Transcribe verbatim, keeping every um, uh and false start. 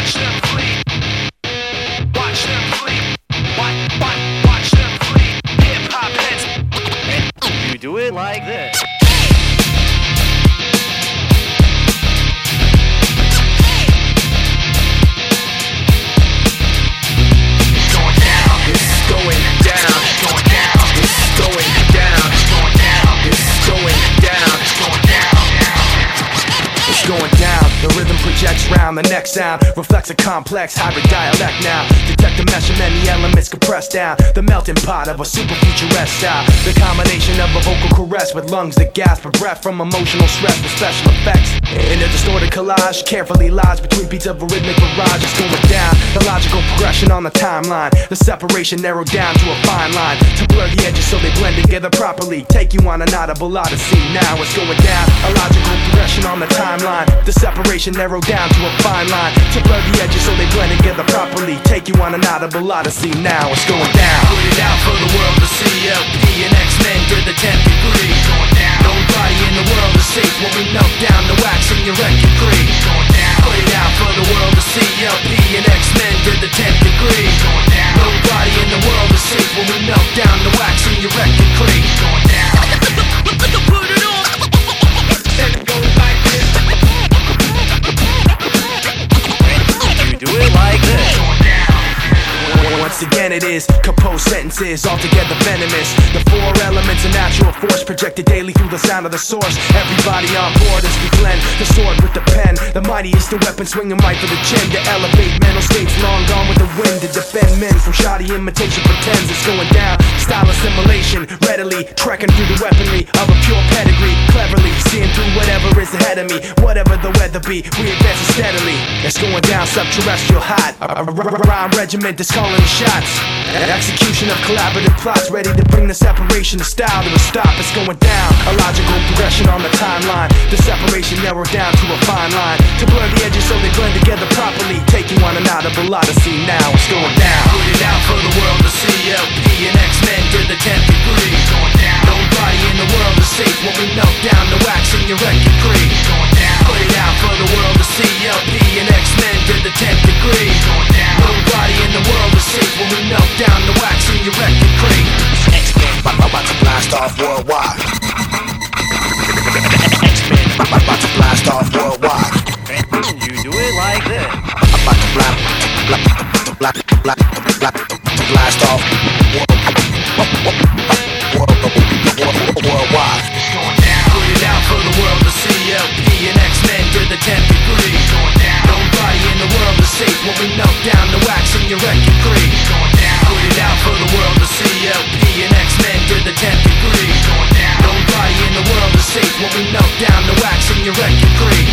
Watch them flee. Watch them flee. Watch, watch, watch them flee. Hip hop heads. You do it like this. Going down, the rhythm projects round. The next sound reflects a complex hybrid dialect now. Detect the mesh of many elements compressed down. The melting pot of a super futuristic style. The combination of a vocal caress with lungs that gasp for breath from emotional stress with special effects. In a distorted collage, carefully lies between beats of a rhythmic barrage. It's going down, the logical progression on the timeline. The separation narrowed down to a fine line to blur the edges so they blend together properly. Take you on an audible odyssey. Now it's going down, a logical progression on the timeline. The separation narrowed down to a fine line to blur the edges so they blend together properly. Take you on an audible odyssey. Now it's going down. Put it out for the world to see. L P and X-Men to the tenth degree. Going down. Nobody in the world is safe when we melt down the wax in your record crease. Going down. Put it out for the world to see. L P and X-Men to the tenth degree. Going down. Nobody in the world is safe when we melt down the wax in your record crease. Going down. Put it on. And it goes like this. You do it like this. Once again it is composed sentences, altogether venomous. The four elements of natural force projected daily through the sound of the source. Everybody on board as we blend the sword with the pen. The mightiest the weapon swinging right for the chin. To elevate mental states long gone with the wind. To defend men from shoddy imitation pretends it's going down. Style assimilation, readily trekking through the weaponry of a pure pedigree. Cleverly seeing through whatever is ahead of me. Whatever the weather be, we advance steadily. It's going down subterrestrial hot. A, a, a rhyme regiment that's calling the shots. An execution of collaborative plots ready to bring the separation of style to a stop. It's going down, a logical progression on the timeline. The separation narrowed down to a fine line to blur the edges so they blend together properly. Take you on an audible odyssey. Now it's going down. Put it out for the world to see. L P and X-Men to the tenth degree. Going down. Nobody in the world is safe when we melt down the wax in your record crease. Going down. Put it out for the world to see. L P and X-Men to the tenth degree. Going down. Nobody in the world is safe when we melt down the wax in your record crease. X-Men about to blast off worldwide. X-Men about to blast off worldwide. You do it like this. About to blast, blast, blast, blast, blast, blast off worldwide. It's going down. Put it out for the world to see. L P and X-Men to the tenth degree. Going down. Nobody in the world is safe when we melt down the wax in your record crease. Going down. Put it out for the world to see. L P and X-Men to the tenth degree. Going down. Nobody in the world is safe when we melt down the wax in your record crease.